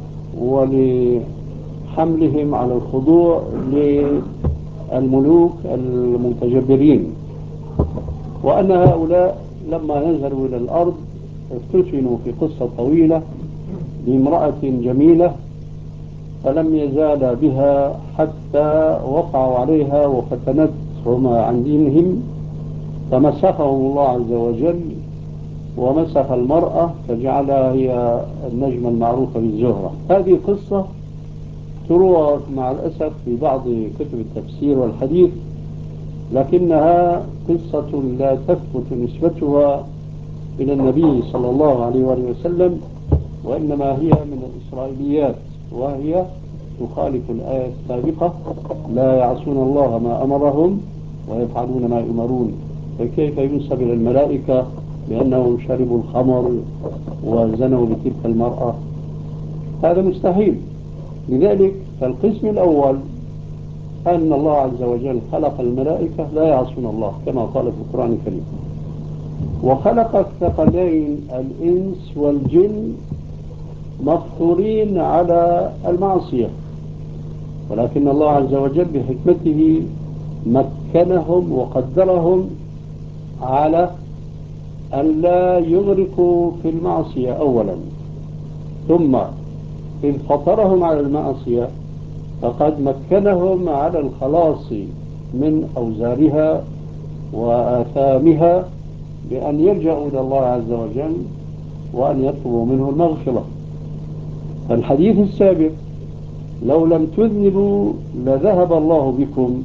ولحملهم على الخضوع للملوك المتجبرين، وأن هؤلاء لما نزلوا إلى الأرض افتتنوا في قصة طويلة بامرأة جميلة، فلم يزال بها حتى وقعوا عليها وفتنتهم عن دينهم، فمسخهم الله عز وجل ومسخ المرأة فجعلها هي النجمة المعروفة بالزهرة. هذه قصة تروى مع الأسف في بعض كتب التفسير والحديث، لكنها قصة لا تثبت نسبتها إلى النبي صلى الله عليه وآله وسلم، وإنما هي من الإسرائيليات، وهي تخالف الآية السابقة: لا يعصون الله ما أمرهم ويفعلون ما يؤمرون. فكيف ينسب إلى الملائكة بأنهم شربوا الخمر وزنوا بتلك المرأة؟ هذا مستحيل. لذلك فالقسم الأول أن الله عز وجل خلق الملائكة لا يعصون الله كما قال في القرآن الكريم، وخلق الثقلين الإنس والجن مفطورين على المعصية، ولكن الله عز وجل بحكمته مكنهم وقدرهم على أن لا يغرقوا في المعصية أولا، ثم إذ فطرهم على المعصية فقد مكنهم على الخلاص من أوزارها وآثامها بأن يلجأوا إلى الله عز وجل وأن يطلبوا منه المغفرة. فالحديث السابق: لو لم تذنبوا لذهب الله بكم،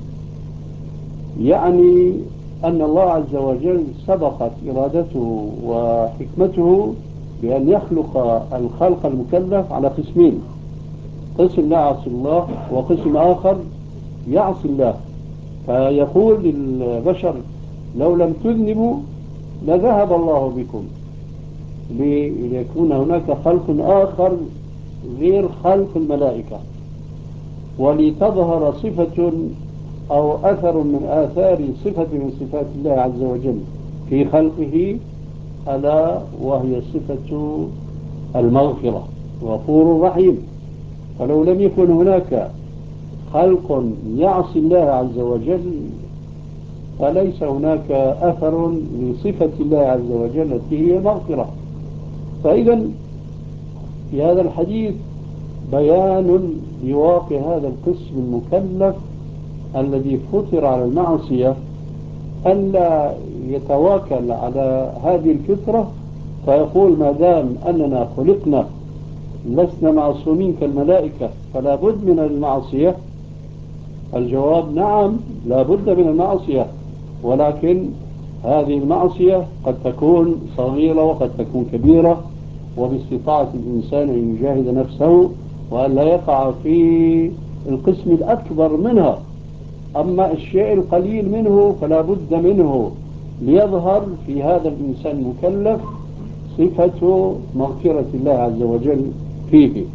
يعني أن الله عز وجل سبقت إرادته وحكمته بأن يخلق الخلق المكلف على قسمين: قسم لا يعصي الله وقسم آخر يعصي الله. فيقول للبشر: لو لم تذنبوا لذهب الله بكم، ليكون هناك خلق آخر غير خلق الملائكة، ولتظهر صفة أو أثر من آثار صفة من صفات الله عز وجل في خلقه، ألا وهي صفة المغفرة، غفور رحيم. فلو لم يكن هناك خلق يعصي الله عز وجل فليس هناك أثر لصفة الله عز وجل التي هي مغفرة. فإذا في هذا الحديث بيان لواقع هذا القسم المكلف الذي فطر على المعصية، ألا يتواكل على هذه الفطرة فيقول: ما دام أننا خلقنا لسنا معصومين كالملائكة فلا بد من المعصية. الجواب: نعم، لا بد من المعصية، ولكن هذه المعصية قد تكون صغيرة وقد تكون كبيرة، وباستطاعة الإنسان أن يجاهد نفسه وأن لا يقع في القسم الأكبر منها. أما الشيء القليل منه فلا بد منه ليظهر في هذا الإنسان المكلف صفة مغفرة الله عز وجل فيه.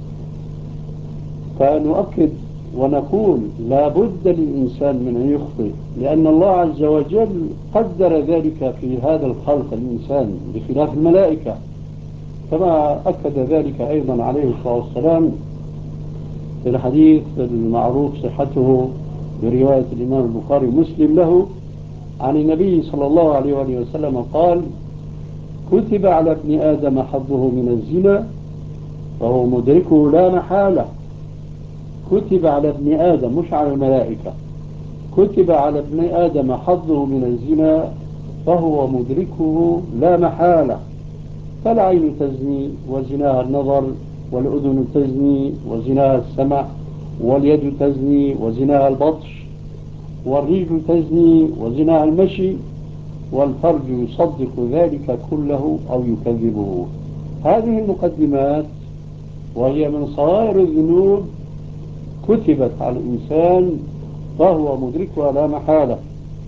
فنؤكد ونقول: لا بد للإنسان من أن يخطئ، لأن الله عز وجل قدر ذلك في هذا الخلق الإنسان بخلاف الملائكة، كما أكد ذلك أيضا عليه الصلاة والسلام في الحديث المعروف صحته برواية الإمام البخاري ومسلم له عن النبي صلى الله عليه وآله وسلم قال: كتب على ابن آدم حظه من الزنا فهو مدركه لا محالة. كتب على ابن آدم، مش على الملائكة، كتب على ابن آدم حظه من الزنا فهو مدركه لا محالة. فالعين تزني وزناها النظر، والأذن تزني وزناها السمع، واليد تزني وزناها البطش، والرجل تزني وزناها المشي، والفرج يصدق ذلك كله أو يكذبه. هذه المقدمات وهي من صغائر الذنوب كتبت على الإنسان فهو مدركها لا محالة.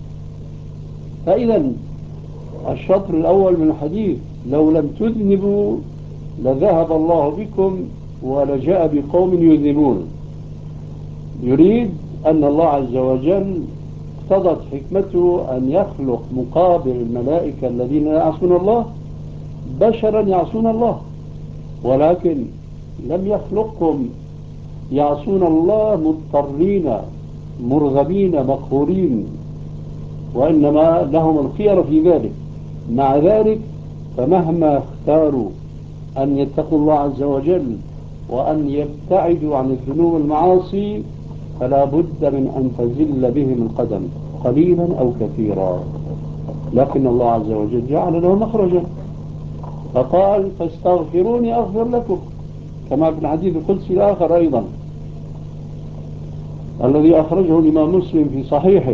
فإذا الشطر الأول من الحديث لو لم تذنبوا لذهب الله بكم ولجاء بقوم يذنبون، يريد أن الله عز وجل اقتضت حكمته أن يخلق مقابل الملائكة الذين يعصون الله بشرا يعصون الله، ولكن لم يخلقهم يعصون الله مضطرين مرغبين مقهورين، وإنما لهم الخيار في ذلك. مع ذلك فمهما اختاروا أن يتقوا الله عز وجل وأن يبتعدوا عن الذنوب والمعاصي فلا بد من أن تزل بهم القدم قليلا أو كثيرا، لكن الله عز وجل جعل له مخرجا فقال فاستغفروني أغفر لكم، كما في الحديث القدسي الآخر أيضا الذي أخرجه الإمام مسلم في صحيحه: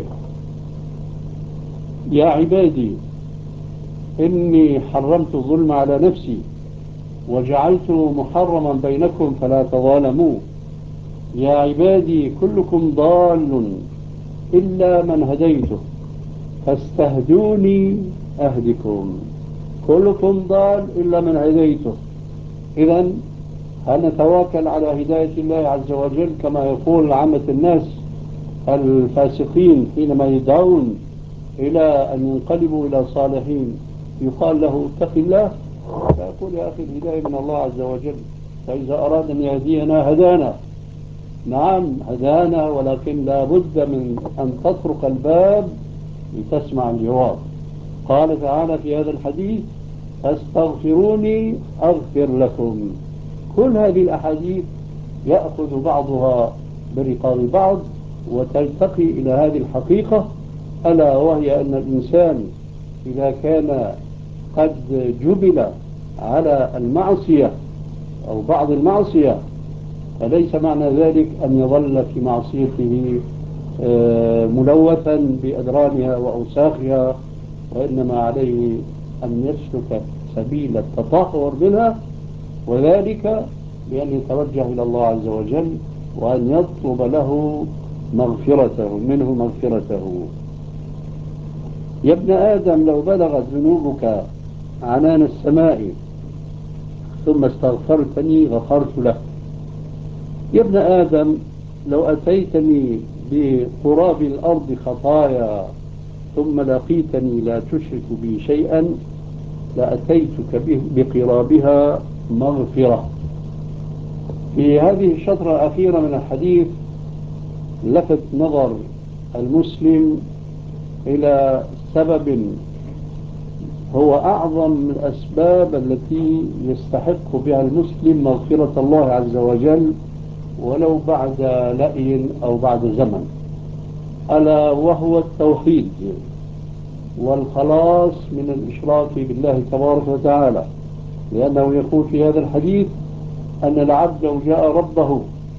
يا عبادي إني حرمت الظلم على نفسي وجعلته محرما بينكم فلا تظالموا، يا عبادي كلكم ضال إلا من هديته فاستهدوني أهدكم، كلكم ضال إلا من هديته. إذن هل نتواكل على هداية الله عز وجل كما يقول عامة الناس الفاسقين حينما يدعون إلى أن ينقلبوا إلى صالحين يقال له اتق الله، فيقول يا أخي الهداية من الله عز وجل، فإذا أراد أن يهدينا هدانا، نعم هدانا، ولكن لا بد من أن تطرق الباب لتسمع الجواب. قال تعالى في هذا الحديث فاستغفروني أغفر لكم. كل هذه الأحاديث يأخذ بعضها برقاب بعض وتلتقي إلى هذه الحقيقة، ألا وهي أن الإنسان إذا كان قد جبل على المعصية أو بعض المعصية فليس معنى ذلك أن يظل في معصيته ملوثا بأدرانها وأوساخها، وإنما عليه أن يسلك سبيل التطهر منها، وذلك بأن يتوجه إلى الله عز وجل وأن يطلب له مغفرته منه مغفرته. يا ابن آدم لو بلغت ذنوبك عنان السماء ثم استغفرتني غفرت لك. يا ابن آدم لو أتيتني بقراب الأرض خطايا ثم لقيتني لا تشرك بي شيئا لأتيتك بقرابها مغفرة. في هذه الشطرة الأخيرة من الحديث لفت نظر المسلم إلى سبب هو أعظم من الأسباب التي يستحق بها المسلم مغفرة الله عز وجل ولو بعد لأي أو بعد زمن، ألا وهو التوحيد والخلاص من الإشراك بالله تبارك وتعالى. لأنه يقول في هذا الحديث أن العبد لو جاء ربه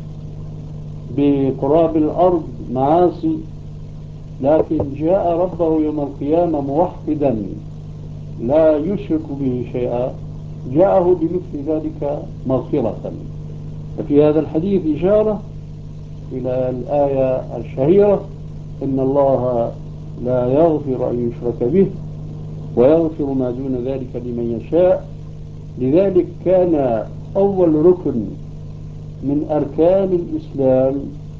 بقراب الأرض معاصي لكن جاء ربه يوم القيامة موحدا لا يشرك به شيئا جاءه بمثل ذلك مغفرة. ففي هذا الحديث إشارة إلى الآية الشهيرة إن الله لا يغفر أن يشرك به ويغفر ما دون ذلك لمن يشاء. لذلك كان أول ركن من أركان الإسلام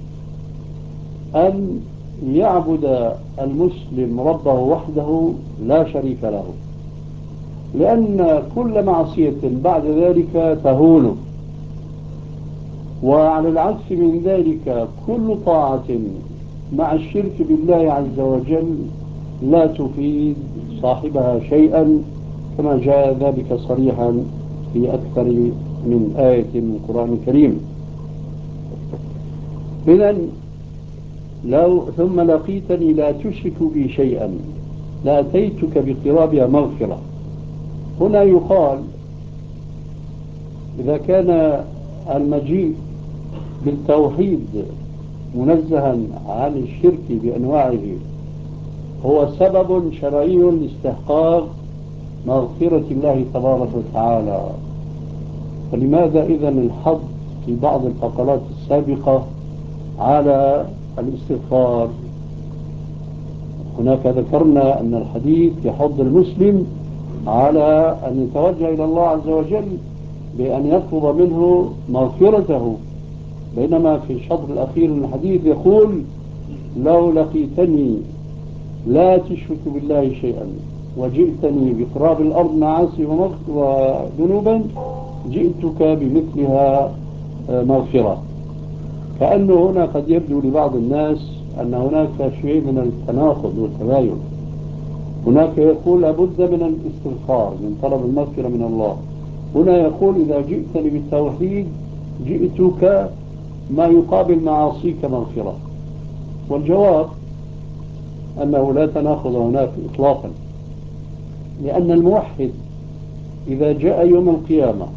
أن يعبد المسلم ربه وحده لا شريك له، لأن كل معصية بعد ذلك تهون، وعلى العكس من ذلك كل طاعة مع الشرك بالله عز وجل لا تفيد صاحبها شيئا، كما جاء ذلك صريحا في أكثر من آية من القرآن الكريم. إذن لو ثم لقيتني لا تشرك بي شيئا لأتيتك بقرابها مغفرة. هنا يقال إذا كان المجيء بالتوحيد منزها عن الشرك بأنواعه هو سبب شرعي لاستحقاق مغفرة الله تبارك وتعالى، فلماذا إذا الحظ في بعض الفقرات السابقة على الاستغفار؟ هناك ذكرنا أن الحديث يحض المسلم على أن يتوجه إلى الله عز وجل بأن يطلب منه مغفرته، بينما في الشطر الأخير من الحديث يقول: لو لقيتني لا تشرك بالله شيئا وجئتني بقراب الأرض معاصي وذنوبا جئتك بمثلها مغفرة. كأنه هنا قد يبدو لبعض الناس أن هناك شيء من التناقض والتباين. هناك يقول لابد من الاستغفار من طلب المغفرة من الله، هنا يقول إذا جئتني بالتوحيد جئتك ما يقابل معاصيك مغفرة. والجواب أنه لا تناقض هناك إطلاقا، لأن الموحد إذا جاء يوم القيامة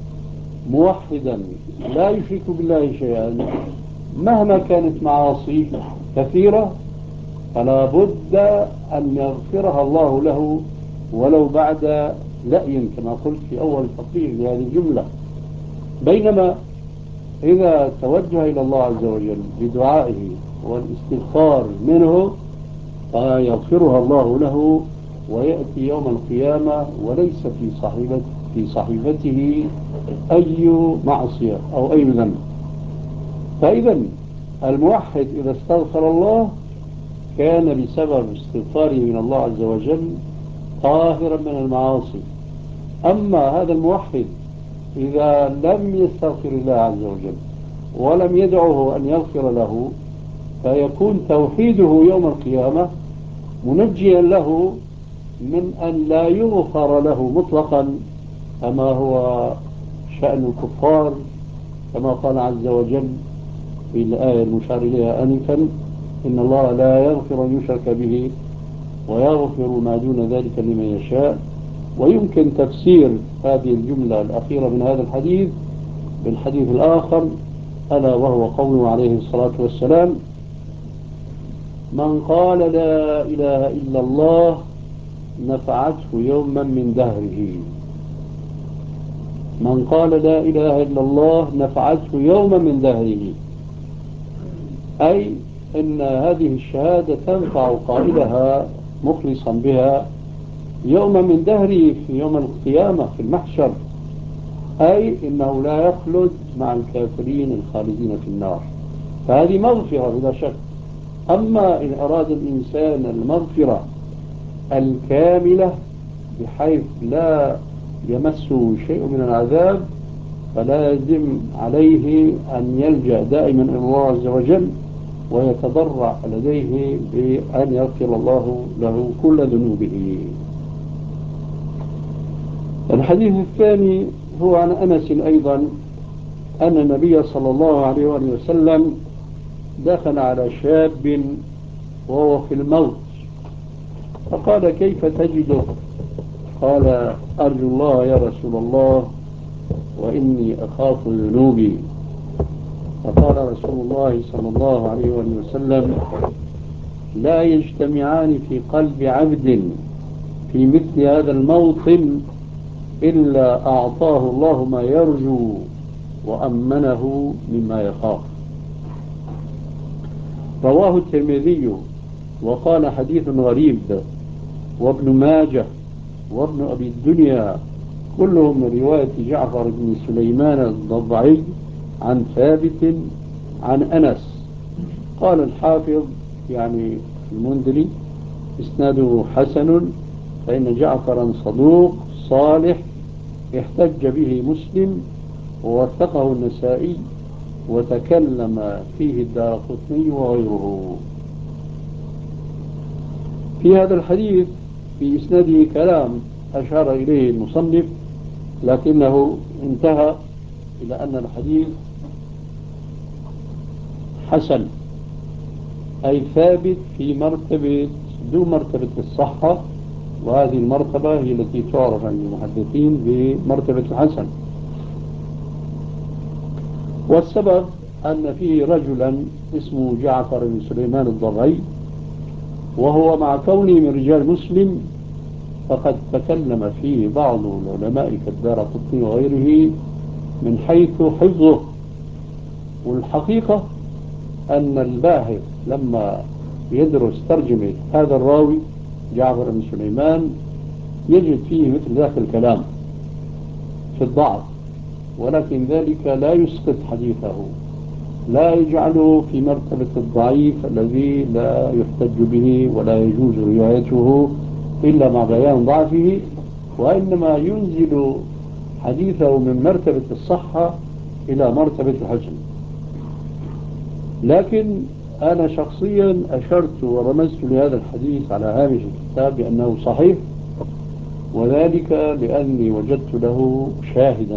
موحدا لا يشرك بالله شيئا مهما كانت معاصيه كثيرة فلا بد أن يغفرها الله له ولو بعد لأي، كما قلت في أول تقرير لهذه الجملة. بينما إذا توجه إلى الله عز وجل بدعائه والاستغفار منه فيغفرها الله له ويأتي يوم القيامة وليس في صحيفة في صحيفته أي معصية أو أي ذنب. فإذا الموحد إذا استغفر الله كان بسبب استغفاره من الله عز وجل طاهرا من المعاصي. أما هذا الموحد إذا لم يستغفر الله عز وجل ولم يدعه أن يغفر له فيكون توحيده يوم القيامة منجيا له من أن لا يغفر له مطلقا كما هو شأن الكفار، كما قال عز وجل في الآية المشار إليها آنفا: إن الله لا يغفر أن يشرك به ويغفر ما دون ذلك لمن يشاء. ويمكن تفسير هذه الجملة الأخيرة من هذا الحديث بالحديث الآخر، ألا وهو قوله عليه الصلاة والسلام: من قال لا إله إلا الله نفعته يوما من دهره. من قال لا إله إلا الله نفعته يوما من دهره، أي إن هذه الشهادة تنفع قائلها مخلصا بها يوما من دهره في يوم القيامة في المحشر، أي إنه لا يخلد مع الكافرين الخالدين في النار. فهذه مغفرة بلا شك. أما إن أراد الإنسان المغفرة الكاملة بحيث لا يمسه شيء من العذاب فلا يلزم عليه أن يلجأ دائما إلى الله عز وجل ويتضرع لديه بأن يغفر الله له كل ذنوبه. الحديث الثاني هو عن أنس أيضا أن النبي صلى الله عليه وسلم دخل على شاب وهو في الموت فقال: كيف تجده؟ قال: أرجو الله يا رسول الله وإني أخاف ذنوبي. فقال رسول الله صلى الله عليه وسلم: لا يجتمعان في قلب عبد في مثل هذا الموطن إلا أعطاه الله ما يرجو وأمنه مما يخاف. رواه الترمذي وقال: حديث غريب. وابن ماجه وابن أبي الدنيا كلهم من رواية جعفر بن سليمان الضبعي عن ثابت عن أنس. قال الحافظ يعني المنذري: إسناده حسن، فإن جعفرا صدوق صالح احتج به مسلم ووثقه النسائي وتكلم فيه الدارقطني وغيره. في هذا الحديث في إسناده كلام أشار إليه المصنف، لكنه انتهى إلى أن الحديث حسن، أي ثابت في مرتبة دون مرتبة الصحة، وهذه المرتبة هي التي تعرف عند المحدثين بمرتبة الحسن. والسبب أن فيه رجلا اسمه جعفر بن سليمان الضبعي، وهو مع كونه من رجال مسلم فقد تكلم فيه بعض العلماء كالدارقطني وغيره من حيث حفظه. والحقيقة أن الباحث لما يدرس ترجمة هذا الراوي جعفر بن سليمان يجد فيه مثل ذاك الكلام في الضعف، ولكن ذلك لا يسقط حديثه، لا يجعله في مرتبة الضعيف الذي لا يحتج به ولا يجوز روايته إلا مع بيان ضعفه، وإنما ينزل حديثه من مرتبة الصحة إلى مرتبة الحسن. لكن أنا شخصيا أشرت ورمزت لهذا الحديث على هامش الكتاب بأنه صحيح، وذلك لأني وجدت له شاهدا،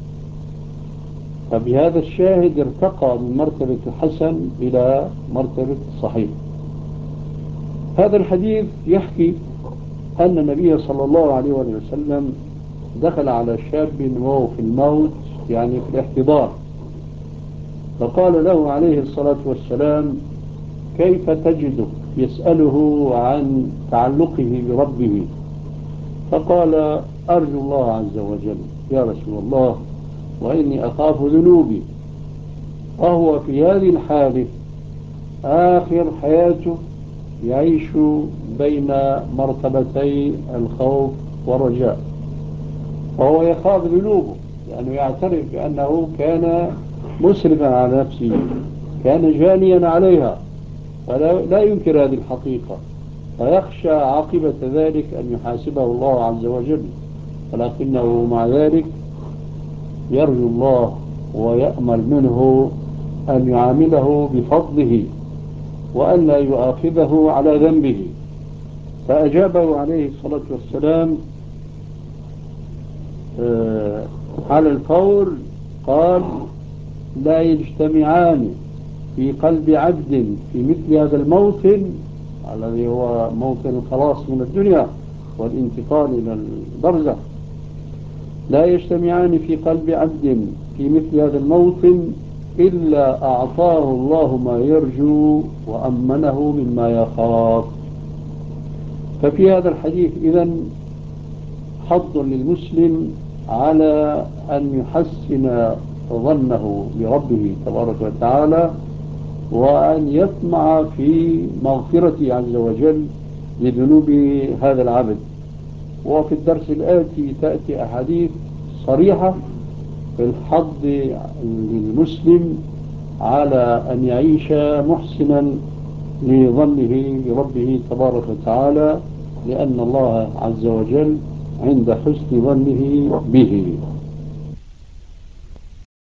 فبهذا الشاهد ارتقى من مرتبة الحسن إلى مرتبة الصحيح. هذا الحديث يحكي أن النبي صلى الله عليه وسلم دخل على شاب وهو في الموت، يعني في الاحتضار، فقال له عليه الصلاة والسلام: كيف تجدك؟ يسأله عن تعلقه بربه، فقال: أرجو الله عز وجل يا رسول الله، وإني أخاف ذنوبي. وهو في هذه الحالة آخر حياته يعيش بين مرتبتي الخوف والرجاء، وهو يخاف ذنوبه لأنه يعترف بأنه كان مسرفا على نفسه، كان جانيا عليها، فلا لا ينكر هذه الحقيقة، فيخشى عاقبة ذلك أن يحاسبه الله عز وجل، ولكنه مع ذلك يرجو الله ويأمل منه أن يعامله بفضله وأن لا يؤاخذه على ذنبه. فأجابه عليه الصلاة والسلام آه على الفور، قال: لا يجتمعان في قلب عبد في مثل هذا الموطن الذي هو موطن الخلاص من الدنيا والانتقال إلى البرزخ، لا يجتمعان في قلب عبد في مثل هذا الموطن إلا أعطاه الله ما يرجو وأمنه مما يخاف. ففي هذا الحديث إذن حظ للمسلم على أن يحسن ظنه بربه تبارك وتعالى، وأن يطمع في مغفرته عز وجل لذنوب هذا العبد. وفي الدرس الآتي تأتي أحاديث صريحة في الحظ للمسلم على أن يعيش محسنا لظنه بربه تبارك وتعالى، لأن الله عز وجل عند حسن ظنه به.